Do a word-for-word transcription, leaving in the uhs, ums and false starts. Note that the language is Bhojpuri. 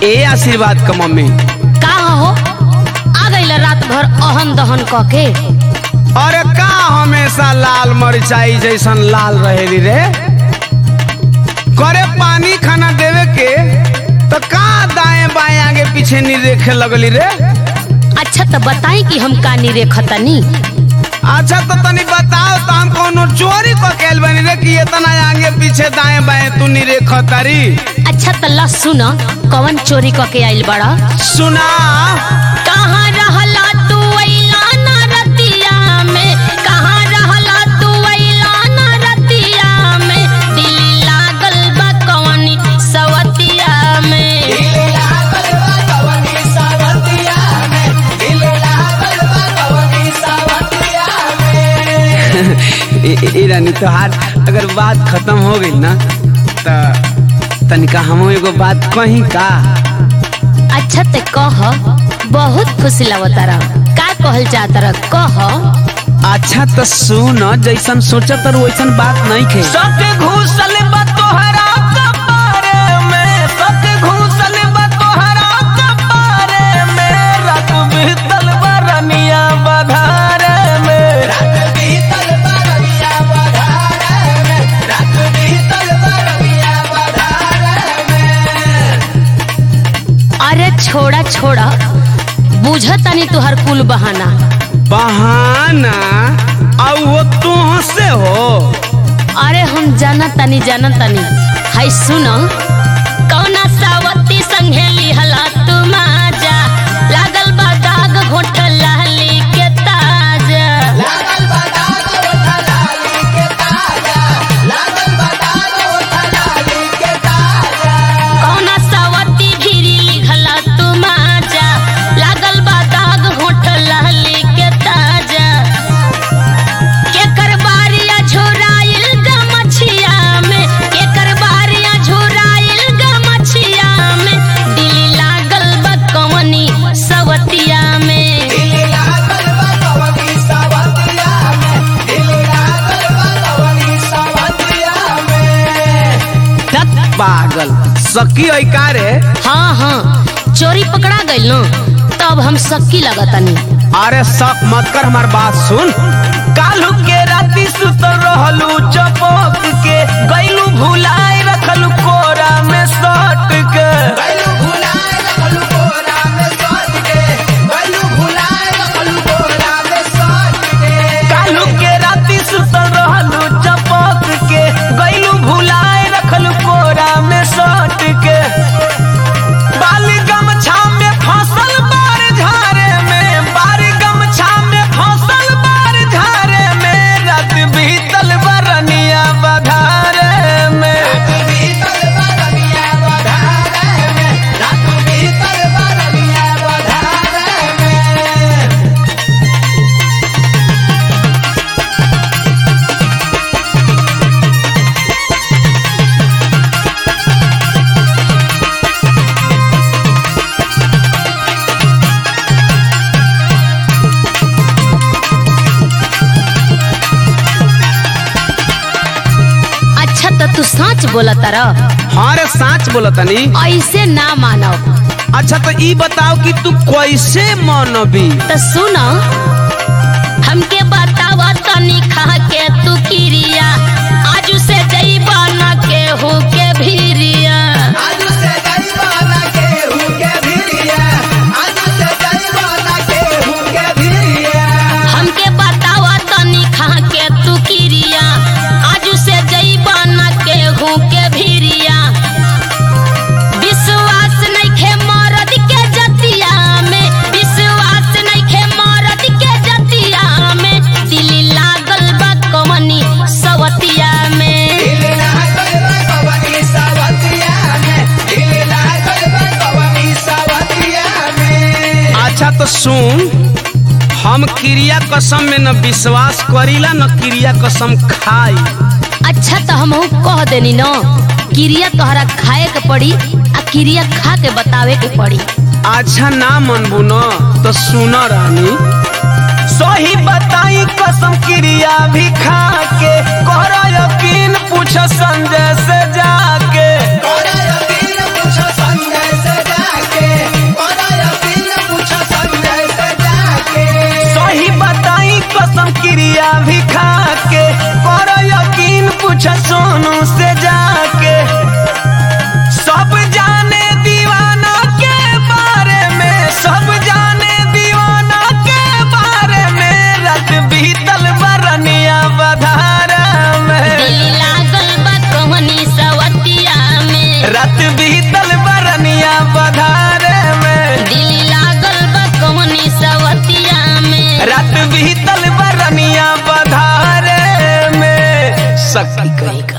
ए आशीर्वाद का मम्मी का हो आ गई रात भर अहन दहन क के। अरे का हमेशा लाल मरचाई जैसन लाल रहेली रे। करे पानी खाना देवे के तो का दाएं बाएं आगे पीछे नहीं देखे लगली रे। अच्छा तो बताई कि हम का नहीं रेखतनी। अच्छा तो तनी बताओ तो हम कोनो चोरी को कैल बनी रे कि इतना आगे पीछे दाएं बाएं तू नहीं रेखतारी। अच्छा तो ला सुन कौन चोरी क के आइल बड़ा। सुना कहाँ रहला तू अइला ना रतिया में, कहाँ रहला तू अइला ना रतिया में, दिल लागल बा कवनी सवतिया में। दिल लागल बा कवनी सवतिया में, दिल लागल बा कवनी सवतिया में। ए रानी तोहार अगर बात खत्म हो गई ना तो तनिका हम एगो बात कही का। अच्छा ते कह, बहुत खुशी लगता रहा। का कहल चाहता रहा कह। अच्छा तो सुन जैसन सोचत वैसन बात नहीं खे। सबके घुसल बा तोहरा कपारे में, सबके घुसल बा तोहरा कपारे में, रात बीतल बा रनिया बधारे में, रात बीतल बा रनिया बधारे में, रात बीतल बा रनिया बधारे में। अरे छोड़ा छोड़ा बुझतानी तुहर कुल बहाना। बहाना और वो तुमसे हो। अरे हम जाना तनी जाना तनी। हाय सुनो कौना सावती संगे लिहला तू माजा, लागल बा दाग घोट लाली के ताजा, लागल बा दाग घोट लाली के ताजा, लागल बा दाग घोट लाली के ताजा। कौना सावती घिरी लिहला तू माजा, लागल बा दाग घोट लाली के ताजा। केकर बारिया झुराइल गमछिया में, केकर बारिया झुराइल गमछिया में, दिल लागल बा कवनी सवतिया में। दिल लागल बा कवनी सवतिया में, दिल लागल बा कवनी सवतिया में। तत पागल सकी ओई का रे। हाँ हाँ चोरी पकड़ा गइल न तब हम सक्की लगतनी। अरे शक मत कर, हमार बात सुन। कालू के राती सुत रहलू चपक के, गइलू भुलाए रखलू कोरा में सट के, गइलू भुलाए रखलू कोरा में सट के, गइलू भुलाए रखलू कोरा में सट के। कालू के राती सुत रहलू चपक के, गइलू भुलाए रखलू कोरा में सट के। बाली गमछा में फसल बार झारे में, बारी गमछा में फसल बार झारे में, रात बीतल बरनिया बधारे में, रात बीतल बरनिया बधारे में, रात बीतल बरनिया बधारे में। अच्छा तो तू सच बोलता रह। हाँ रे साच बोलतनी। ऐसे ना मानो अच्छा तो ई बताओ कि तू कैसे मनबी। तो सुनो हमके बतावा तनी खा के तू किरिया, आजू से जइबा ना केहू के भिरिया, आजू से जइबा ना केहू के भिरिया, आजू से जइबा ना केहू के भिरिया। हमके बतावा तनी खा के तू किरिया, आजू से जइबा ना केहू के भिरिया। विश्वास नइखे मरद के जतिया में, विश्वास नइखे मरद के जतिया में, दिल लागल बा कवनी सवतिया में। दिल लागल बा कवनी सवतिया में, दिल लागल बा कवनी सवतिया में। अच्छा तो सुन, हम क्रिया कसम में न विश्वास करीला न क्रिया कसम खाई। अच्छा तो हम कह देनी न क्रिया तोहरा खाए के पड़ी आ क्रिया खा के बतावे के पड़ी। अच्छा ना मनबू न तो सुन रानी, सही बताई कसम क्रिया भी खा के, कोहरा यकीन पूछ संजय से जाके, कोहरा यकीन पूछ संजय से जाके। क्रिया भी खा के, करो यकीन पूछ सोनू से जाके। सब जाने दीवाना के बारे में, सब जाने दीवाना के बारे में, रात बीतल बरनिया बधारा में, दिल लागल बा कवनी सवतिया में, रात बीतल बरनिया बधारे में, दिल लागल बा कवनी सवतिया में, रात बीतल बरनिया बधारे में। शक्ति कहीं